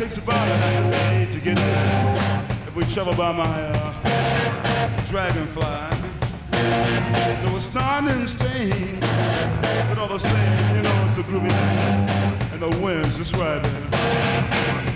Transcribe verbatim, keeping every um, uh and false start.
takes about a half day to get there. If we travel by my uh, dragonfly, though it's not in Spain, but all the same, you know, it's a groovy, and the wind's just right there.